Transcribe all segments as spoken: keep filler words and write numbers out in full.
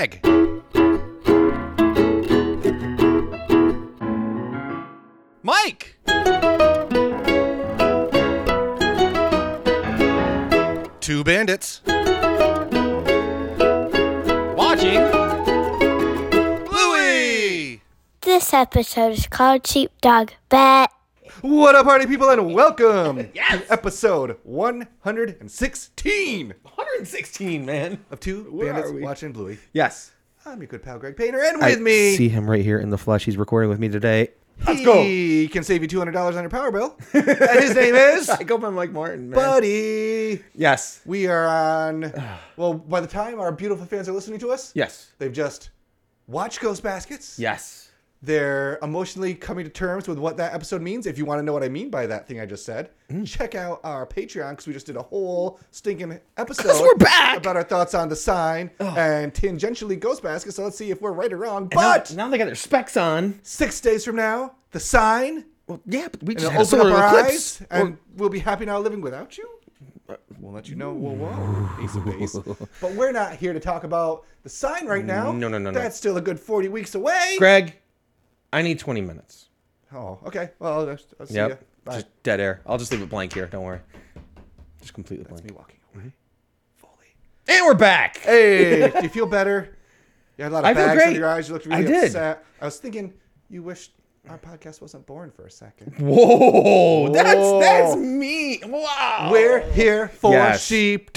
Greg. Mike. Two bandits. Watching Bluey. This episode is called Sheepdog Bet. What up, party people, and welcome Yes! to episode one hundred sixteen one hundred sixteen, man. of Two Where Bandits are we? Watching Bluey. Yes. I'm your good pal, Greg Painter, and with me, see him right here in the flesh. He's recording with me today. he can save you two hundred dollars on your power bill. And his name is I go by Mike Martin, man. Buddy. Yes. We are on, well, by the time our beautiful fans are listening to us, Yes. they've just watched Ghost Baskets. Yes. They're emotionally coming to terms with what that episode means. If you want to know what I mean by that thing I just said, Mm. check out our Patreon, because we just did a whole stinking episode 'Cause we're back! about our thoughts on The Sign and tangentially Ghost Baskets. So let's see if we're right or wrong. And But now, now they got their specs on. six days from now, The Sign, Well, yeah, but we and just it'll had a open up solar our eclipse. eyes, and we'll be happy now living without you. We'll let you know. Whoa, whoa, ace of base. But we're not here to talk about The Sign right now. No, no, no, no. That's still a good forty weeks away. Greg, I need twenty minutes. Oh, okay. Well, I'll, I'll see Yep. ya. Bye. Just dead air. I'll just leave it blank here. Don't worry. Just completely That's blank. me walking away. Fully. And we're back. Hey, do you feel better? You had a lot of I feel bags great. under your eyes. You looked really I did. upset. I was thinking you wished our podcast wasn't born for a second. Whoa, that's Whoa. that's me. Wow. We're here for Yes.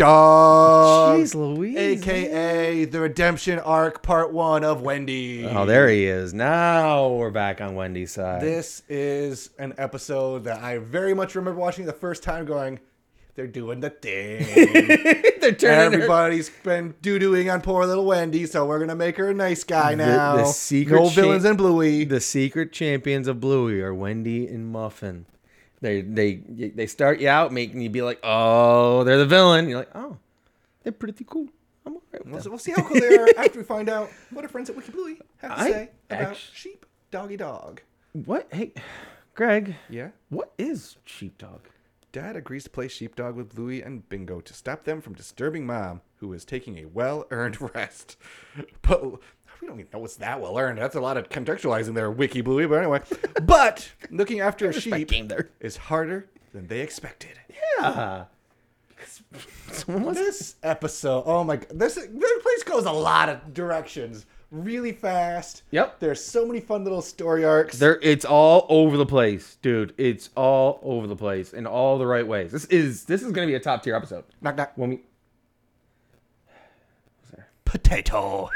Sheepdog. Jeez Louise. A K A the Redemption Arc Part One of Wendy. Oh, there he is. Now we're back on Wendy's side. This is an episode that I very much remember watching the first time going, they're doing the thing. They're turning her- Everybody's been doo-dooing on poor little Wendy, so we're going to make her a nice guy now. The, the secret no cha- villains in Bluey. The secret champions of Bluey are Wendy and Muffin. They they they start you out making you be like, oh, they're the villain. You're like, oh, they're pretty cool. I'm all right with We'll, them. we'll see how cool they are after we find out what our friends at Wiki Bluey have to I say about actu- sheep doggy dog. What? Hey, Greg, Yeah? what is sheepdog? Dad agrees to play sheepdog with Bluey and Bingo to stop them from disturbing Mom, who is taking a well-earned rest. But we don't even know what's that well-earned. That's a lot of contextualizing there, Wiki Bluey. But anyway, but looking after a sheep game there. is harder than they expected. Yeah. Someone was This episode, oh my god, this, this place goes a lot of directions really fast. Yep. There's so many fun little story arcs. There, it's all over the place, dude. It's all over the place in all the right ways. This is this is gonna be a top tier episode. Knock, knock. When we Potato.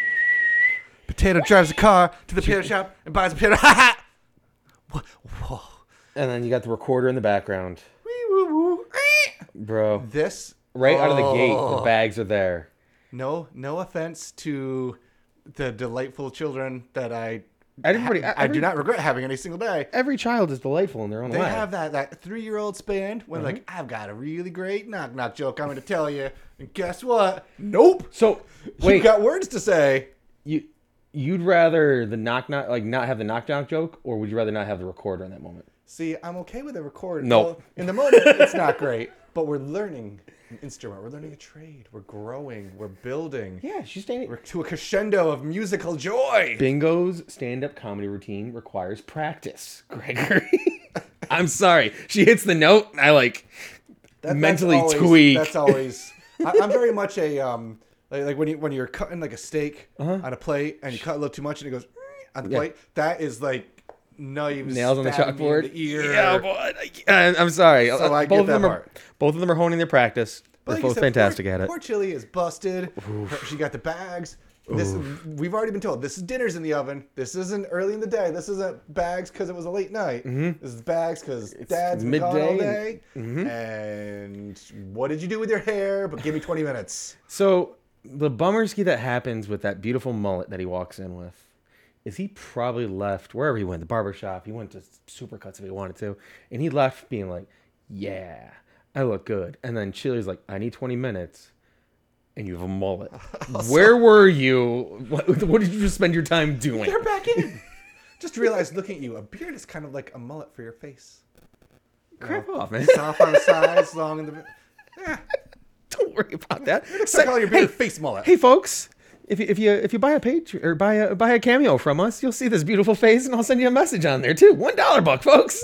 Potato drives a car to the potato shop and buys a potato. Ha ha! Whoa, whoa. and then you got the recorder in the background, Wee, woo, woo. bro. This Right out of the gate, the oh. bags are there. No, no offense to the delightful children that I, Everybody, I, I every, do not regret having any single day. Every child is delightful in their own They way. have that that three year old span when like Mm-hmm. I've got a really great knock knock joke I'm going to tell you, and guess what? Nope. So You wait, got words to say. you you'd rather the knock knock like not have the knockdown joke, or would you rather not have the recorder in that moment? See, I'm okay with a record. No. Well, in the moment, it's not great, but we're learning an instrument. We're learning a trade. We're growing. We're building. Yeah, she's standing. We're to a crescendo of musical joy. Bingo's stand-up comedy routine requires practice, Gregory. I'm sorry. She hits the note, and I like That- mentally that's always, tweak. That's always. I, I'm very much a um like, like when you when you're cutting like a steak Uh-huh. on a plate and you cut a little too much and it goes on the Yeah. plate. That is like knives Nails on the stabbing me in chalkboard. the ear. Yeah, boy. I- I'm sorry. So I both get of them that are part. both of them are honing their practice. But They're like you both said, fantastic poor, at it. Poor Chili is busted. Her- She got the bags. This we've already been told. This is dinner's in the oven. This isn't early in the day. This isn't bags because it was a late night. This is bags because Dad's been gone all midday day. And what did you do with your hair? But give me twenty minutes. So the bummerski that happens with that beautiful mullet that he walks in with is he probably left wherever he went, the barber shop. He went to Supercuts if he wanted to, and he left being like, "Yeah, I look good." And then Chili's like, "I need twenty minutes." And you have a mullet. Where were you? What, what did you just spend your time doing? They're back in. Just realized, looking at you, a beard is kind of like a mullet for your face. Crap off, man. Soft on the sides, long in the. Yeah. Don't worry about that. Start calling your beard hey, face mullet. hey, folks. If you if you if you buy a page or buy a buy a cameo from us, you'll see this beautiful face, and I'll send you a message on there too. One dollar buck, folks.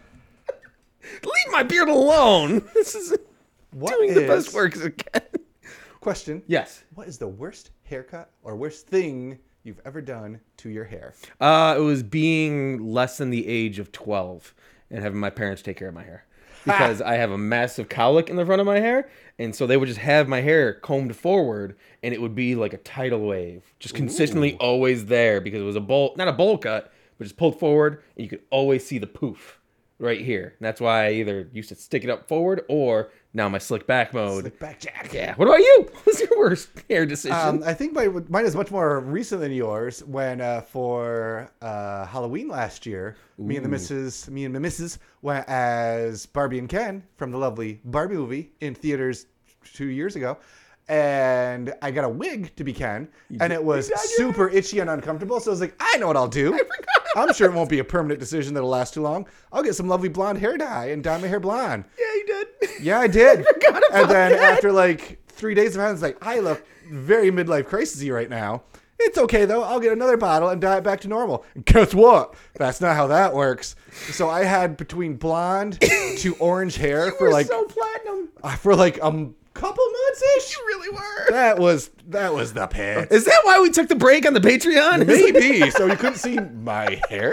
Leave my beard alone. This is What doing the is- best work as it can. Question. Yes. What is the worst haircut or worst thing you've ever done to your hair? Uh, it was being less than the age of twelve and having my parents take care of my hair. Because I have a massive cowlick in the front of my hair. And so they would just have my hair combed forward and it would be like a tidal wave. Just consistently always there because it was a bowl, not a bowl cut, but just pulled forward and you could always see the poof right here. And that's why I either used to stick it up forward or now my slick back mode. Slick back Jack. Yeah. What about you? What was your worst hair decision? Um, I think my, mine is much more recent than yours. When uh, for uh, Halloween last year, me and the missus, me and the missus went as Barbie and Ken from the lovely Barbie movie in theaters two years ago, and I got a wig to be Ken, and it was super itchy and uncomfortable. So I was like, I know what I'll do. I'm sure it won't be a permanent decision that'll last too long. I'll get some lovely blonde hair dye and dye my hair blonde. yeah, you did. Yeah, I did. forgot about and then that. after like three days of having, it's like, I look very midlife crisisy right now. It's okay though. I'll get another bottle and dye it back to normal. And guess what? That's not how that works. So I had between blonde to orange hair for We're like so platinum. uh, for like a um, couple months ish. You really were. That was that was the pit. Is that why we took the break on the Patreon? Maybe. So you couldn't see my hair.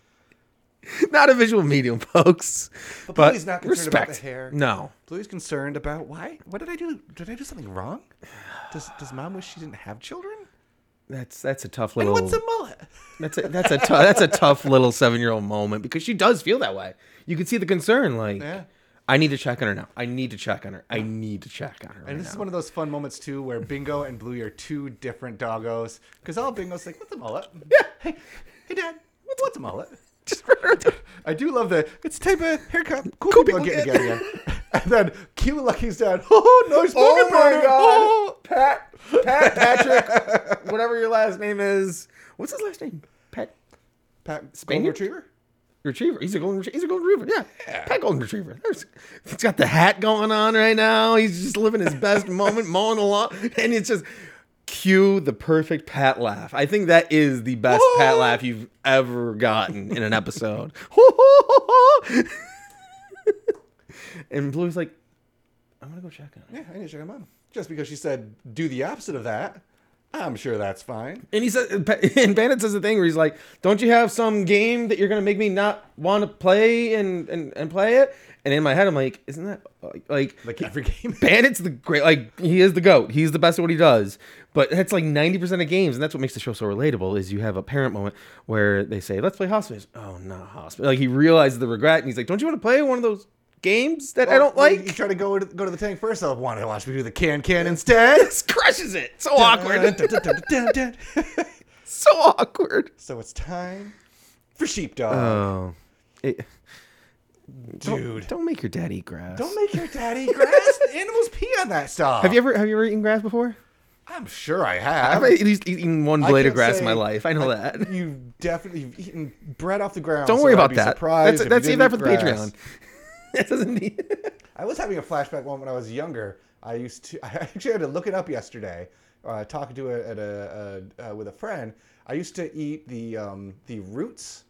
Not a visual medium, folks. But But Bluey's not concerned about respect. the hair. No. Bluey's concerned about why? What did I do? Did I do something wrong? Does Does Mom wish she didn't have children? That's that's a tough And little. what's a mullet? That's a that's a tou- that's a tough little seven year old moment because she does feel that way. You can see the concern. Like, Yeah. I need to check on her now. I need to check on her. I need to check on her. And right this is now. one of those fun moments too, where Bingo and Bluey are two different doggos. Because all Bingo's like, "What's a mullet?" Yeah. Hey, hey, Dad. What's, what's a mullet? Just for her to- I do love the. It's a type of haircut. Cool, Cool people, are people getting together again. And then Q Lucky's dad. Oh, nice looking brother. Oh. Pat, Pat, Patrick, whatever your last name is. What's his last name? Pat Pat, Golden Spaniard? Retriever. Retriever. He's a golden. Retrie- He's a golden retriever. Yeah, Pat Golden Retriever. There's, he's got the hat going on right now. He's just living his best moment, mowing the lawn, and it's just cue the perfect Pat laugh. I think that is the best Pat laugh you've ever gotten in an episode. And Blue's like, I'm gonna go check on it. Yeah, I need to check him out. Just because she said do the opposite of that, I'm sure that's fine. And he said, and Bandit says the thing where he's like, "Don't you have some game that you're gonna make me not want to play and, and and play it?" And in my head, I'm like, "Isn't that like like, Like every game. Bandit's the great? Like he is the goat. He's the best at what he does." But that's like ninety percent of games, and that's what makes the show so relatable. Is you have a parent moment where they say, "Let's play hospice." Oh, not hospice. Like he realizes the regret, and he's like, "Don't you want to play one of those games that I don't Well, like?" You try to go to, go to the tank first. I'll want to watch me do the can can instead. Just crushes it. So awkward. Dun, dun, dun, dun, dun, dun. So awkward. So it's time for sheepdog. Oh. It, Don't- Dude. Don't, make your dad eat grass. Don't make your daddy grass. Animals pee on that stuff. Have you ever have you ever eaten grass before? I'm sure I have. I've at least eaten one I blade of can't grass say- in my life. I know that. You've definitely you've eaten bread off the ground. Don't so worry I'd about be that. surprised That's if that's you save that didn't for the eat grass. Patreon. That doesn't need. I was having a flashback moment when I was younger. I used to. I actually had to look it up yesterday. Uh, talking to a, at a, a uh, with a friend. I used to eat the um, the roots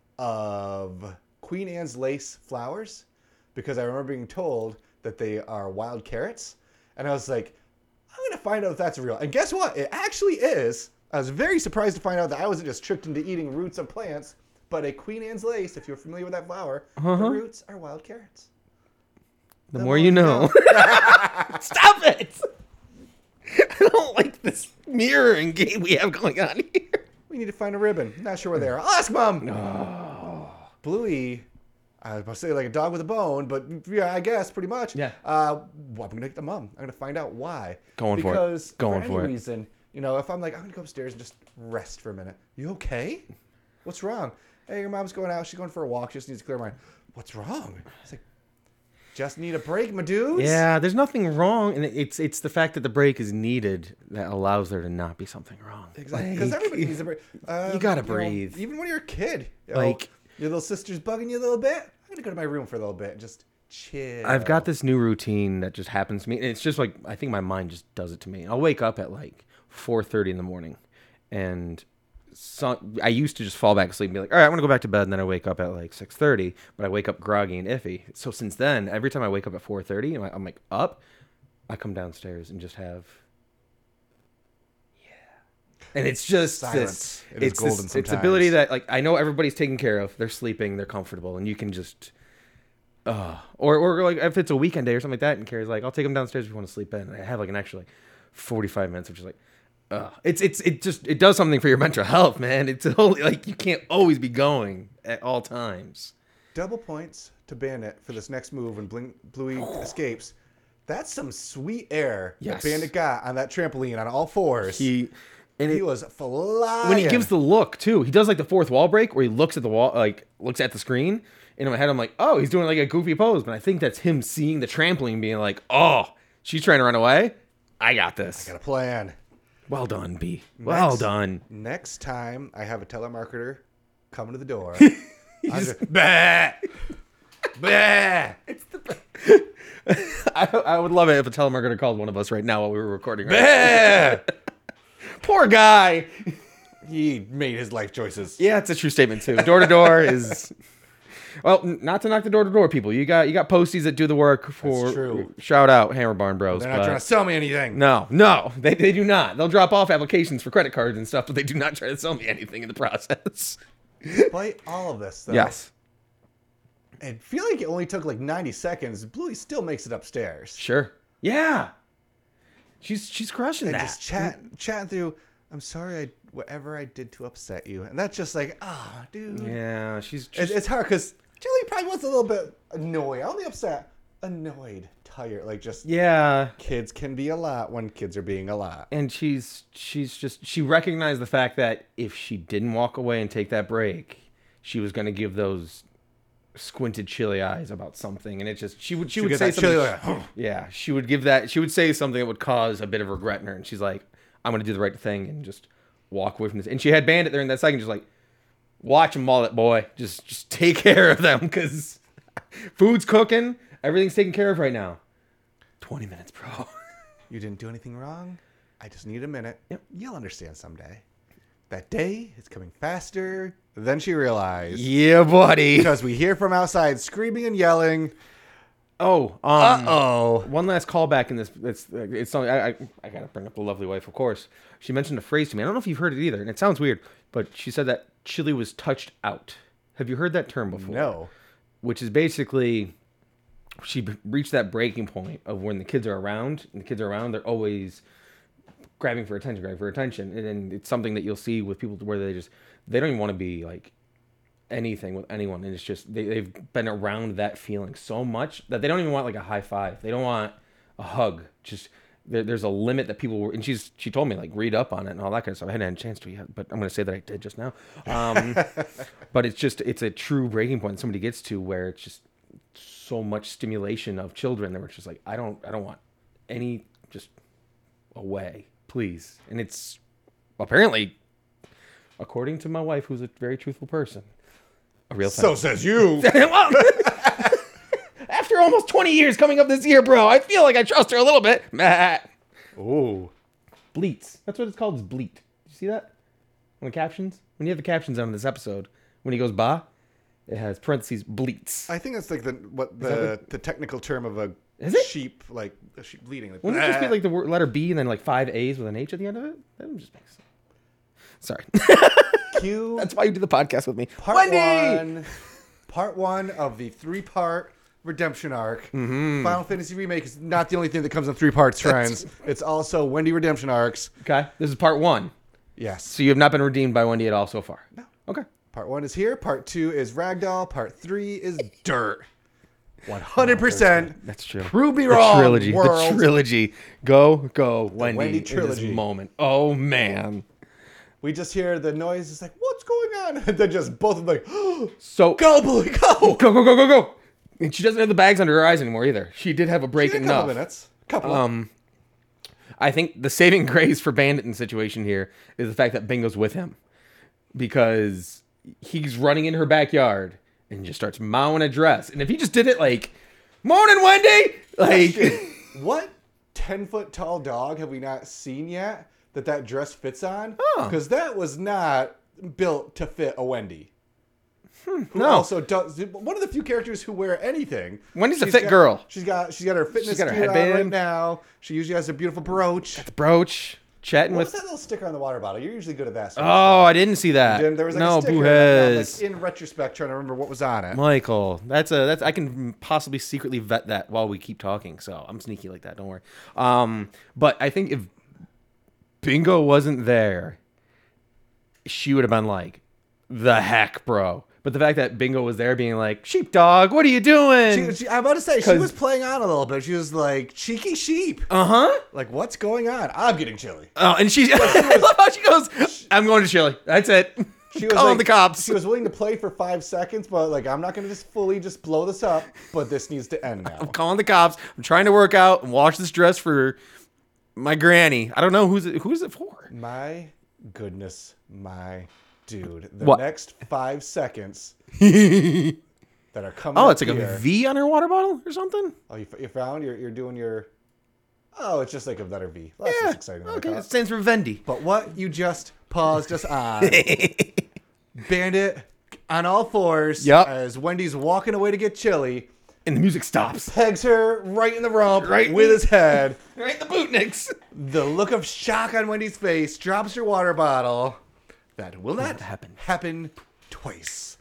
of Queen Anne's lace flowers because I remember being told that they are wild carrots, and I was like, I'm gonna find out if that's real. And guess what? It actually is. I was very surprised to find out that I wasn't just tricked into eating roots of plants, but a Queen Anne's lace. If you're familiar with that flower, Uh-huh. the roots are wild carrots. The more you know. Stop it! I don't like this mirroring game we have going on here. We need to find a ribbon. Not sure where they are. I'll ask Mom. Bluey, I was about to say like a dog with a bone, but yeah, I guess pretty much. Yeah. Uh, well, I'm gonna get the mom. I'm gonna find out why. Going for it. because Going for for any it. reason, you know, if I'm like I'm gonna go upstairs and just rest for a minute. You okay? What's wrong? Hey, your mom's going out. She's going for a walk. She just needs to clear her mind. What's wrong? It's like, just need a break, my dudes. Yeah, there's nothing wrong, and it's it's the fact that the break is needed that allows there to not be something wrong. Exactly. Because Like, everybody needs a break. Uh, you gotta know, breathe. even when you're a kid. You know, Like- your little sister's bugging you a little bit. I'm gonna go to my room for a little bit and just chill. I've got this new routine that just happens to me, and it's just like I think my mind just does it to me. I'll wake up at like four thirty in the morning, and so, I used to just fall back asleep and be like, all right, I'm gonna go back to bed, and then I wake up at like six thirty, but I wake up groggy and iffy. So since then, every time I wake up at four thirty, I'm, I'm like up, I come downstairs and just have, yeah, and it's just Silence. this, It is it's golden this, it's sometimes. ability that like I know everybody's taken care of, they're sleeping, they're comfortable, and you can just, uh, or or like if it's a weekend day or something like that, and Carrie's like, I'll take them downstairs if you want to sleep in, and I have like an extra like forty-five minutes, which is like. Uh, it's it's it just it does something for your mental health, man. It's only, like you can't always be going at all times. Double points to Bandit for this next move when Bling, Bluey escapes. That's some sweet air Yes. that Bandit got on that trampoline on all fours. He and he it, was flying. when he gives the look too, he does like the fourth wall break where he looks at the wall, like looks at the screen. And in my head, I'm like, oh, he's doing like a goofy pose, but I think that's him seeing the trampoline, being like, oh, she's trying to run away. I got this. got a plan. Well done, B. Well Next- done. Next time I have a telemarketer coming to the door, He's I'll just- just, bah, bah. I, I would love it if a telemarketer called one of us right now while we were recording. Right? Bah. Poor guy. He made his life choices. Yeah, it's a true statement too. Door to door is well, n- not to knock the door to door people. You got you got posties that do the work for. That's true. Shout out Hammer Barn Bros. They're not but- trying to sell me anything. No, no, they, they do not. They'll drop off applications for credit cards and stuff, but they do not try to sell me anything in the process. Despite all of this, though, Yes, I feel like it only took like ninety seconds. Bluey still makes it upstairs. sure. Yeah, she's she's crushing And that. just chat, chatting through, I'm sorry, I whatever I did to upset you. And that's just like, ah, dude. Yeah, she's. It, she's it's hard because Julie probably was a little bit annoyed. Only upset, annoyed, tired. Like just yeah, kids can be a lot when kids are being a lot. and she's she's just she recognized the fact that if she didn't walk away and take that break, she was going to give those squinted chilly eyes about something, and it just she would she, would get say that something. chilly, like, "Huh." Yeah, she would give that. She would say something that would cause a bit of regret in her, and she's like, "I'm going to do the right thing and just walk away from this." And she had Bandit there in that second, just like, watch them, mullet boy. Just just take care of them because food's cooking, everything's taken care of right now. Twenty minutes, bro. You didn't do anything wrong. I just need a minute. Yep. You'll understand someday. That day is coming faster than she realized. Yeah, buddy. Because we hear from outside screaming and yelling. Oh, um, Uh-oh. one last callback in this. It's it's something I, I I gotta bring up the lovely wife, of course. She mentioned a phrase to me. I don't know if you've heard it either, and it sounds weird, but she said that Chili was touched out. Have you heard that term before? No. Which is basically she b- reached that breaking point of when the kids are around, and the kids are around, they're always grabbing for attention, grabbing for attention, and then it's something that you'll see with people where they just they don't even want to be like anything with anyone, and it's just they, they've been around that feeling so much that they don't even want like a high five, they don't want a hug. Just there, there's a limit that people were, and she's she told me like read up on it and all that kind of stuff. I hadn't had a chance to yet, but I'm going to say that I did just now. Um, but it's just it's a true breaking point that somebody gets to where it's just so much stimulation of children that we're just like I don't I don't want any just away, please. And it's apparently, according to my wife, who's a very truthful person, a real So thing. says you. Well, after almost twenty years coming up this year, bro, I feel like I trust her a little bit. Ooh. Bleats. That's what it's called, is bleat. Did you see that? On the captions? When you have the captions on this episode, when he goes ba, it has parentheses bleats. I think that's like the what that the what- the technical term of a Is it? sheep, like a sheep bleeding. Like, Wouldn't it just be "Bah." like the word, letter B and then like five A's with an H at the end of it? That would just make sense. Sorry. Cue That's why you do the podcast with me. part Wendy! one. Part one of the three-part redemption arc. Mm-hmm. Final Fantasy Remake is not the only thing that comes in three parts, friends. It's also Wendy redemption arcs. Okay. This is part one. Yes. So you have not been redeemed by Wendy at all so far? No. Okay. Part one is here. Part two is Ragdoll. Part three is Dirt. one hundred percent. That's true. Prove me The wrong, trilogy. world. The trilogy. Go, go, Wendy. Wendy in this trilogy. moment. Oh, man. We just hear the noise. It's like, what's going on? And then just both of them like, oh, So, go, Bluey, go. go, go, go, go, go. And she doesn't have the bags under her eyes anymore either. She did have a break In a enough. couple minutes. Couple. Um, I think the saving grace for Bandit in the situation here is the fact that Bingo's with him, because he's running in her backyard and just starts mowing a dress. And if he just did it like, "Morning, Wendy," like, What ten foot tall dog have we not seen yet that that dress fits on. Oh. Because that was not built to fit a Wendy. Hmm, Who no. also does one of the few characters who wear anything. Wendy's a She's fit got- girl. She's got she's got her fitness She's got her gear on headband. right now. She usually has a beautiful brooch. The brooch. Chatting What's with. that little sticker on the water bottle? You're usually good at that. Sort Oh, of I didn't see that. stuff. There was like no, a sticker. boo and I'm, like, has. in retrospect, trying to remember what was on it. Michael, that's a that's I can possibly secretly vet that while we keep talking. So I'm sneaky like that. Don't worry. Um, but I think if Bingo wasn't there, she would have been like, "The heck, bro." But the fact that Bingo was there, being like, "Sheepdog, what are you doing?" She, she, I'm about to say she 'Cause- was playing on a little bit. She was like cheeky sheep. uh huh. Like, what's going on? I'm getting chilly. Oh, and she, I love how she goes, "I'm going to Chile. That's it." She was Calling like, the cops. She was willing to play for five seconds, but like, I'm not gonna just fully just blow this up. But this needs to end now. I'm calling the cops. I'm trying to work out and wash this dress for my granny. I don't know who's it, who's it for. My goodness, my dude. The What? next five seconds that are coming. Oh, up it's like here, a V on her water bottle or something. Oh, you, you found? You're, you're doing your. Oh, it's just like a letter V. Well, that's Yeah. just exciting. Okay, Like it that. stands for Vendy. But what you just paused us on, Bandit on all fours, Yup. as Wendy's walking away to get chili, And the music stops. pegs her right in the rump Right. with his head. Right in the bootnicks. The look of shock on Wendy's face, drops her water bottle. That will not happen. happen twice.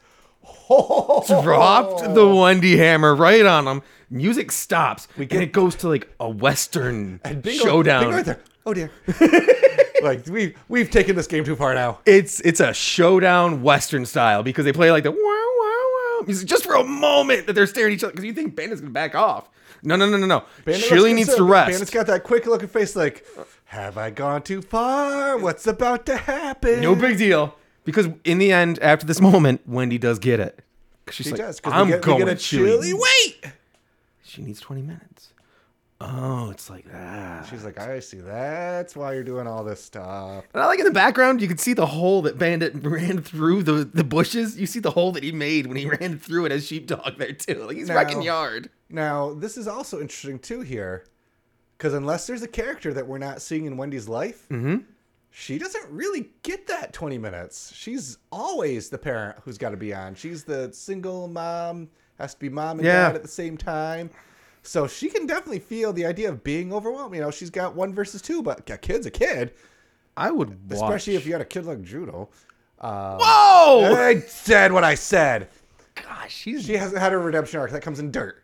Dropped the Wendy hammer right on him. Music stops. get- and it goes to like a Western And bingo, showdown. bingo right there. Oh dear. Like we've we've taken this game too far now. It's it's a showdown Western style because they play like the wow wow wow music just for a moment that they're staring at each other because you think Bandit's gonna back off. No no no no no. Bandit Chili looks needs to concerned. rest. Bandit's got that quick looking face like, have I gone too far? What's about to happen? No big deal because in the end, after this moment, Wendy does get it. 'Cause She's She like, does, 'cause I'm we get, going we get a Chili. chili. Wait! She needs twenty minutes. Oh, it's like that. She's like, I see. That's why you're doing all this stuff. And I like in the background, you can see the hole that Bandit ran through the, the bushes. You see the hole that he made when he ran through it as Sheepdog there too. Like he's Now- wrecking yard. Now, this is also interesting too here, because unless there's a character that we're not seeing in Wendy's life, Mm-hmm. she doesn't really get that twenty minutes. She's always the parent who's got to be on. She's the single mom, has to be mom and Yeah. dad at the same time. So she can definitely feel the idea of being overwhelmed. You know, she's got one versus two, but a kid's a kid, I would watch. especially if you got a kid like Judo. Um, Whoa! I said what I said. Gosh, she's She hasn't had her redemption arc. That comes in dirt.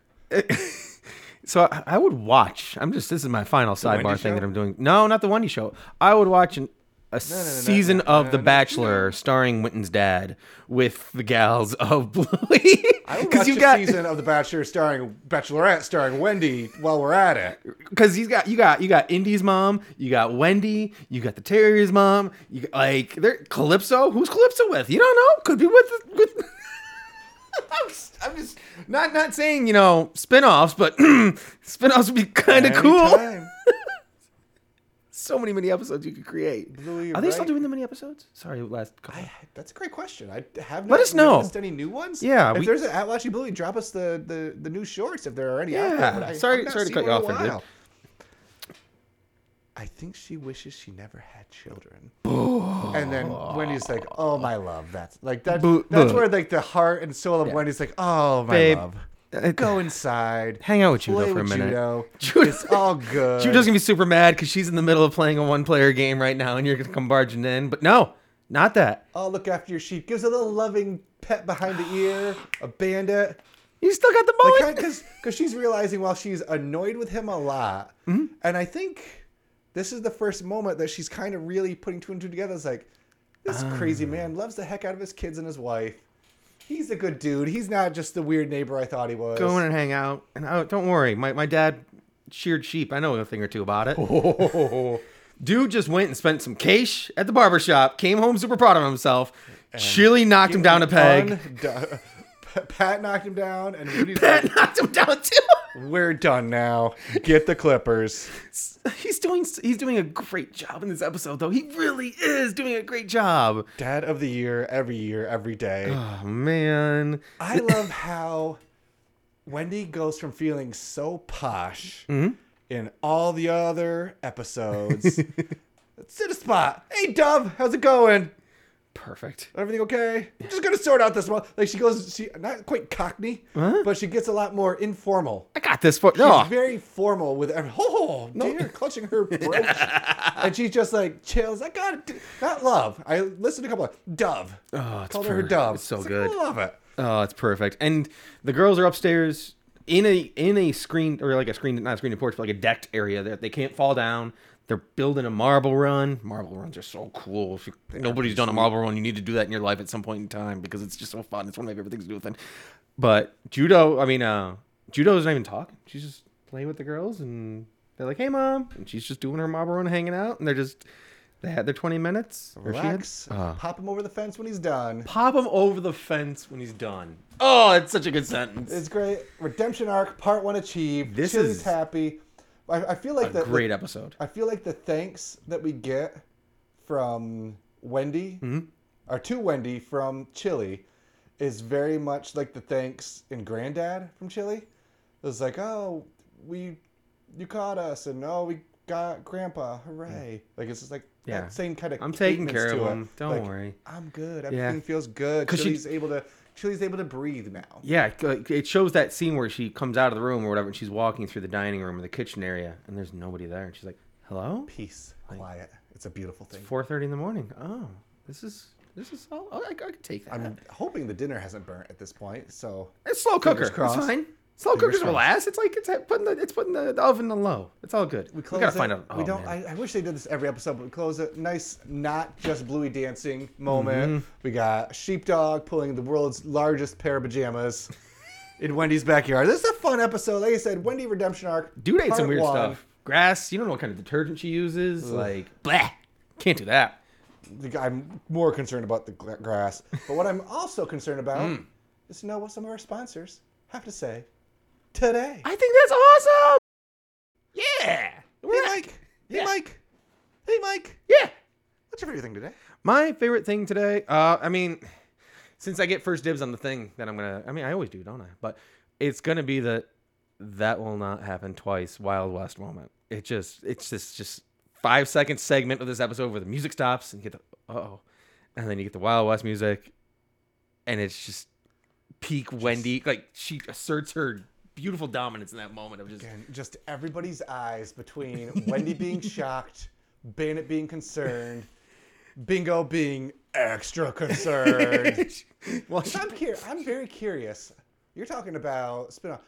so I, I would watch. I'm just this is my final sidebar Wendy thing show? that I'm doing. No, not the Wendy show. I would watch an, a no, no, season no, of no, The no, Bachelor starring Winton's dad with the gals of Bluey. I would watch you a got season of The Bachelor starring Bachelorette starring Wendy while we're at it. because he's got you got you got Indy's mom, you got Wendy, you got the Terrier's mom, you got, like they're Calypso. Who's Calypso with? You don't know. Could be with with. I'm just, I'm just not not saying you know spinoffs, but spinoffs would be kind of cool. Anytime. So many mini episodes you could create. Bluey, Are they still right? doing the mini episodes? Sorry, last couple. I, that's a great question. I have not Let us know. noticed any new ones. Yeah, if we- there's an at Watchy Bluey, drop us the, the, the new shorts if there are any out there. Yeah. But I, Sorry- I've not sorry to seen cut you one in off a there, dude. while. I think she wishes she never had children. And then Wendy's like, "Oh my love, that's like that. Boo- That's boo. where like the heart and soul of Wendy's like, oh my Babe, love, uh, go inside, hang out with Judo play for a with minute. Judo. Judo- It's all good. Judo's gonna be super mad because she's in the middle of playing a one-player game right now, and you're gonna come barging in. But no, not that. I'll look after your sheep. Gives a little loving pet behind the ear. A bandit. You still got the Like, mullet. because because she's realizing while she's annoyed with him a lot, Mm-hmm. and I think this is the first moment that she's kind of really putting two and two together. It's like, this Ah. crazy man loves the heck out of his kids and his wife. He's a good dude. He's not just the weird neighbor I thought he was. Go in and hang out. And oh, don't worry, my my dad sheared sheep. I know a thing or two about it. Oh, Dude just went and spent some cash at the barber shop. Came home super proud of himself. Chili knocked him down a peg. Done. Pat knocked him down, and Rudy's Pat like, knocked him down too. we're done now. Get the Clippers. He's doing he's doing a great job in this episode, though. He really is doing a great job. Dad of the year, every year, every day. Oh man, I love how Wendy goes from feeling so posh Mm-hmm. in all the other episodes Sit a spot. Hey, Dove, how's it going? Perfect. Everything okay? I'm just gonna sort out this one. Like she goes, she not quite Cockney, Huh? but she gets a lot more informal. I got this for She's no. very formal with every. Oh dear, clutching her brooch, and she's just like chills. I got it. Not love. I listened to a couple of Dove. Oh, it's Called her her per- Dove. it's so It's like, good. I love it. Oh, it's perfect. And the girls are upstairs in a in a screen or like a screen, not a screened porch, but like a decked area that they can't fall down. They're building a marble run. Marble runs are so cool. If you, nobody's done a marble run, you need to do that in your life at some point in time because it's just so fun. It's one of my favorite things to do with it. But Judo, I mean, uh, Judo's not even talking. She's just playing with the girls, and they're like, "Hey, mom," and she's just doing her marble run, hanging out, and they're just they had their twenty minutes. or she had- Relax. Uh, Pop him over the fence when he's done. Pop him over the fence when he's done. Oh, it's such a good sentence. It's great. Redemption arc, part one achieved. This Chili's is happy. I, I feel like a the, great the, episode. I feel like the thanks that we get from Wendy, Mm-hmm. or to Wendy from Chili, is very much like the thanks in Granddad from Chili. It was like, oh, we, you caught us, and oh, we got Grandpa, hooray! Like it's just like Yeah. that same kind of. I'm taking cadence care of to it. him. Don't Like, worry. I'm good. Yeah. Everything feels good. 'Cause she- Chili's able to. Chili's able to breathe now. Yeah, like, it shows that scene where she comes out of the room or whatever, and she's walking through the dining room or the kitchen area, and there's nobody there, and she's like, "Hello." Peace, quiet. It's a beautiful thing. four thirty in the morning. Oh, this is this is. Oh, I, I could take that. I'm hoping the dinner hasn't burnt at this point. So It's slow cooker. Fingers It's crossed. fine. Slow Fingers cookers will crossed. last. It's like it's putting the it's putting the oven on low. It's all good. We, close gotta it. find out. we oh, don't. man. I, I wish they did this every episode, but we close it. Nice, not just Bluey dancing moment. Mm-hmm. We got Sheepdog pulling the world's largest pair of pajamas in Wendy's backyard. This is a fun episode. Like I said, Wendy redemption arc. Dude ate some part weird one. stuff. Grass. You don't know what kind of detergent she uses. Like, blah. Can't do that. I'm more concerned about the gra- grass, but what I'm also concerned about Mm. is to know what some of our sponsors have to say today. I think that's awesome. Yeah. Hey, Mike. Hey, Yeah. Mike. Hey, Mike. Yeah. What's your favorite thing today? My favorite thing today, uh, I mean, since I get first dibs on the thing that I'm gonna, I mean, I always do, don't I? But it's gonna be the that will not happen twice Wild West moment. It just, it's just, just five second segment of this episode where the music stops and you get the, uh oh, and then you get the Wild West music, and it's just peak Wendy, like she asserts her beautiful dominance in that moment of just. Again, just everybody's eyes between Wendy being shocked, Bandit being concerned, Bingo being extra concerned. well, I'm cur- I'm very curious. You're talking about spin-off.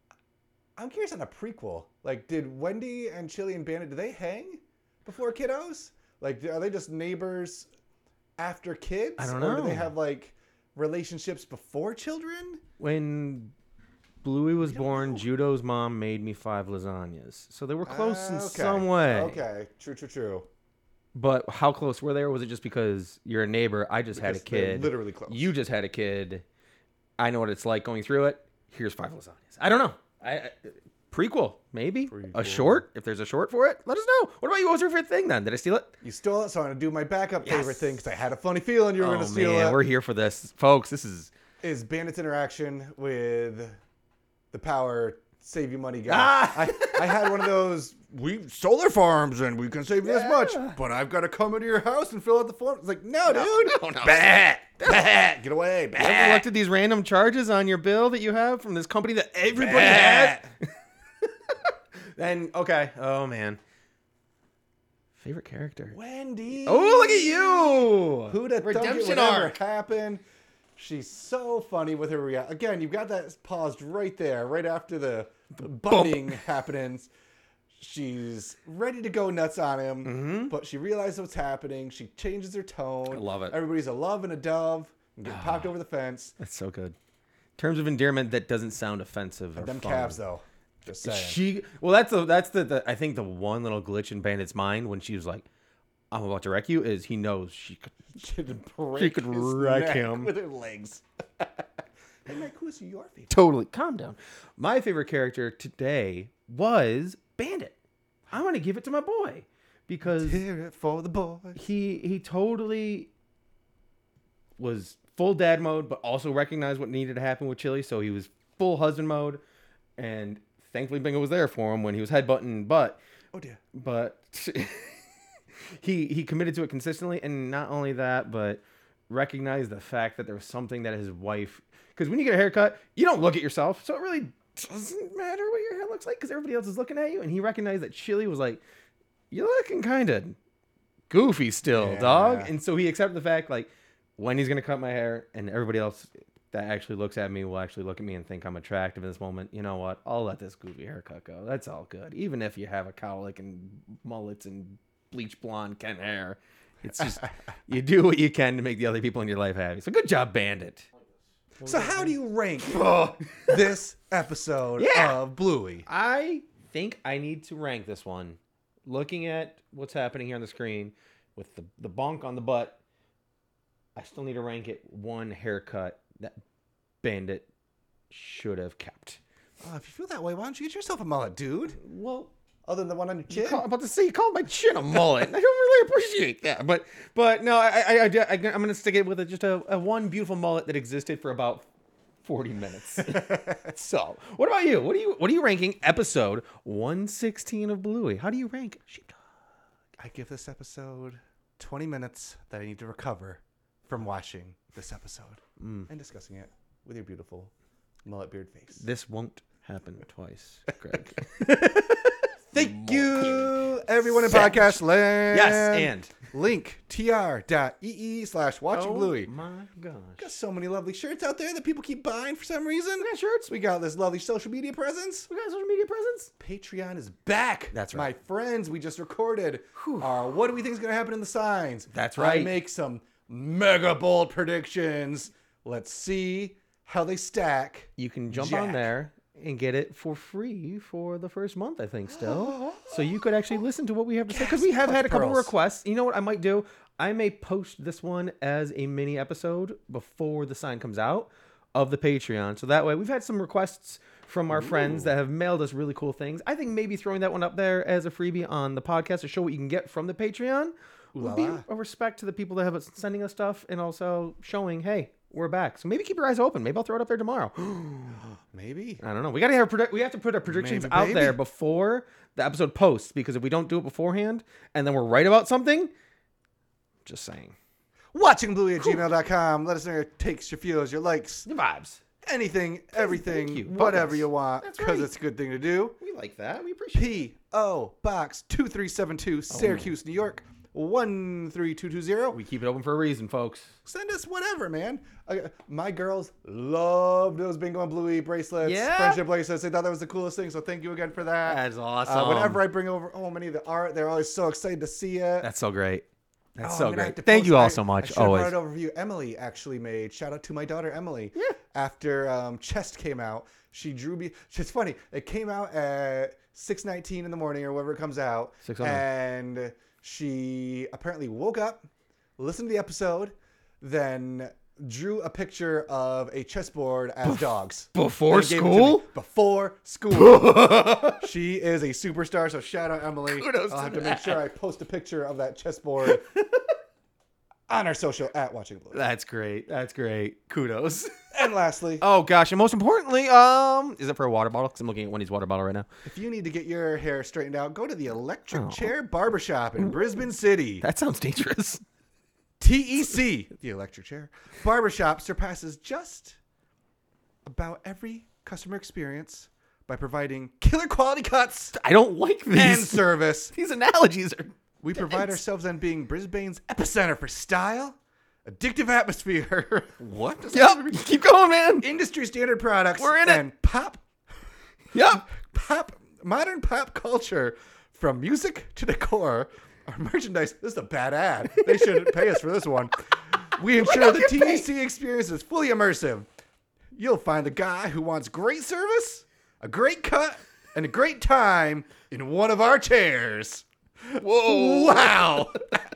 I'm curious on a prequel. Like, did Wendy and Chili and Bandit, do they hang before kiddos? Like, are they just neighbors after kids? I don't Or do they know. have, like, relationships before children? when Bluey was don't born, know. Judo's mom made me five lasagnas. So they were close in Ah, okay. some way. Okay, true, true, true. But how close were they? Or was it just because you're a neighbor? I just had a Because they're kid. literally close. You just had a kid. I know what it's like going through it. Here's five lasagnas. I don't know. I, I prequel maybe a Prequel. short. If there's a short for it, let us know. What about you? What was your favorite thing then? Did I steal it? You stole it, so I'm going to do my backup Yes. favorite thing because I had a funny feeling you were Oh going to steal man, it. we're here for this, folks. This is Is Bandit's interaction with the power save you money guy. Ah! I, I had one of those, we solar farms and we can save you this much, Yeah. but I've got to come into your house and fill out the form. It's like, no, dude. no, no. Bah, bah, get away. Bah. You ever looked at these random charges on your bill that you have from this company that everybody Bah. has? Then okay. Oh man. Favorite character. Wendy. Oh, look at you. Who'd have thunk it Redemption would ever arc. happen? She's so funny with her reaction. Again, you've got that paused right there, right after the, the bumping happenings. She's ready to go nuts on him, Mm-hmm. but she realizes what's happening. She changes her tone. I love it. Everybody's a love and a dove and getting popped over the fence. That's so good. Terms of endearment that doesn't sound offensive or Them fun. calves, though. Just saying. She well, that's the that's the, the I think the one little glitch in Bandit's mind when she was like, "I'm about to wreck you," is he knows she could. She'd break She could his wreck neck him. with her legs. Hey, Mike, who's your favorite? Totally. Calm down. My favorite character today was Bandit. I'm gonna give it to my boy because Hear it for the boys. he he totally was full dad mode, but also recognized what needed to happen with Chili. So he was full husband mode, and thankfully Bingo was there for him when he was headbutting butt. Oh dear. But he he committed to it consistently, and not only that, but recognized the fact that there was something that his wife. Because when you get a haircut, you don't look at yourself, so it really doesn't matter what your hair looks like because everybody else is looking at you. And he recognized that Chili was like, "You're looking kind of goofy still, Yeah. dog." And so he accepted the fact, like, when he's gonna cut my hair, and everybody else that actually looks at me will actually look at me and think I'm attractive in this moment. You know what? I'll let this goofy haircut go. That's all good. Even if you have a cowlick and mullets and bleach blonde Ken hair, it's just you do what you can to make the other people in your life happy. So good job, Bandit. So how do you rank this episode Yeah. of Bluey? I think I need to rank this one. Looking at what's happening here on the screen with the, the bonk on the butt, I still need to rank it one haircut that Bandit should have kept. Oh, if you feel that way, why don't you get yourself a mullet, dude? Well, Other than the one on your you chin? call, I'm about to say you called my chin a mullet. I don't really appreciate that, but but no, I I, I, I I'm gonna stick it with a, just a, a one beautiful mullet that existed for about forty minutes. So, what about you? What do you what are you ranking episode one sixteen of Bluey? How do you rank Sheepdog? I give this episode twenty minutes that I need to recover from watching this episode Mm. and discussing it with your beautiful mullet beard face. This won't happen twice, Greg. Thank you, everyone in Savage. podcast land. Yes, and link tr.ee slash watching Bluey. my gosh. Got so many lovely shirts out there that people keep buying for some reason. We got shirts. We got this lovely social media presence. We got social media presence. Patreon is back. That's My right. friends, we just recorded our What Do We Think is Going to Happen in the Signs. That's I right. make some mega bold predictions. Let's see how they stack. You can jump Jack. on there and get it for free for the first month, I think, still. So you could actually listen to what we have to say. Because we have had a couple Pearls. requests. You know what I might do? I may post this one as a mini episode before the sign comes out of the Patreon. So that way, we've had some requests from our friends that have mailed us really cool things. I think maybe throwing that one up there as a freebie on the podcast to show what you can get from the Patreon would la be la. a respect to the people that have us sending us stuff and also showing, hey, we're back. So maybe keep your eyes open. Maybe I'll throw it up there tomorrow. Maybe. I don't know. We gotta have predict- we have to put our predictions Maybe, out maybe. there before the episode posts, because if we don't do it beforehand and then we're right about something, just saying. watchingbluey at gmail dot com. Let us know your takes, your feels, your likes, The vibes. anything, everything, you. Vote whatever us. you want, That's because right. it's a good thing to do. We like that. We appreciate it. P O Box two three seven two, Syracuse, New York one three two two zero. We keep it open for a reason, folks. Send us whatever, man. Uh, my girls love those Bingo and Bluey bracelets, Yeah? friendship bracelets. They thought that was the coolest thing, so thank you again for that. That's awesome. Uh, whenever I bring over oh many of the art, they're always so excited to see it. That's so great. That's Oh, so I'm gonna have great. to Thank post- you all I- so I much. should have Always. brought it over for you. Emily actually made. Shout out to my daughter Emily. Yeah. After um, Chest came out, she drew me. It's funny. It came out at six nineteen in the morning or whenever it comes out, six oh nine. and she apparently woke up, listened to the episode, then drew a picture of a chessboard as dogs. Before and gave it to me. school? Before school. She is a superstar, so shout out Emily. Kudos I'll to have to that. make sure I post a picture of that chessboard on our social at Watching Blue. That's great. That's great. Kudos. And lastly, Oh gosh, and most importantly, um, is it for a water bottle? Because I'm looking at Wendy's water bottle right now. if you need to get your hair straightened out, go to the Electric Oh. Chair Barbershop in Brisbane City. That sounds dangerous. T E C, the Electric Chair Barbershop, surpasses just about every customer experience by providing killer quality cuts I don't like and these. service. These analogies are. We pride ourselves on being Brisbane's epicenter for style, addictive atmosphere, What? Yep. Keep going, man. industry standard products, We're in it. and pop, Yep. pop, modern pop culture, from music to decor. Our merchandise. This is a bad ad. They shouldn't pay us for this one. We ensure don't the get T paid. E C experience is fully immersive. You'll find the guy who wants great service, a great cut, and a great time in one of our chairs. Whoa. Wow.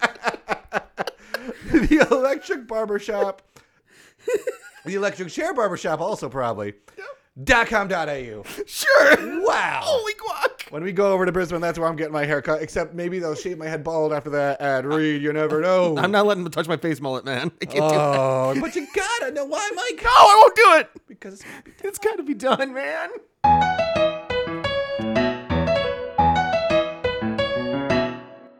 The Electric Barbershop. The Electric Chair Barbershop also probably. Dot com dot A U. Sure. Wow. Holy guac. When we go over to Brisbane, that's where I'm getting my hair cut. Except maybe they'll shave my head bald after that ad read. You never know. I'm not letting them touch my face mullet, man. I can't do that. Oh, but you gotta know why, Mike. No, I won't do it. Because it's It's got to be done, man.